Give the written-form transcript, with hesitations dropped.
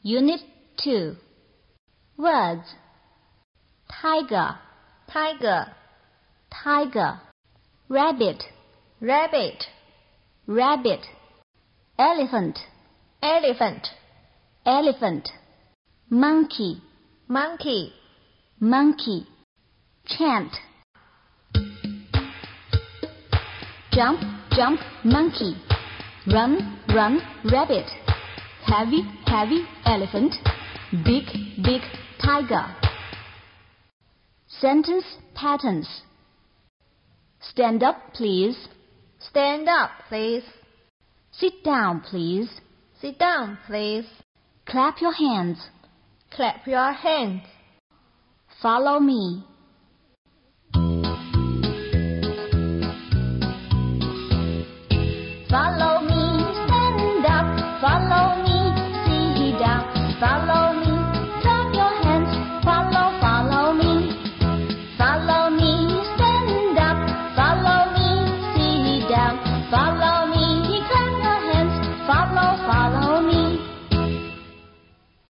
Unit 2. Words. Tiger, tiger, tiger. Rabbit, rabbit, rabbit. Elephant, elephant, elephant. Monkey, monkey, monkey. Chant. Jump, jump, monkey. Run, run, rabbit. Heavy, heavy, elephant. Big, big, tiger. Sentence patterns. Stand up, please. stand up, please, Sit down, please. sit down, please, Clap your hands. clap your hands, Follow me. Follow me, stand up. Follow me, sit down. Follow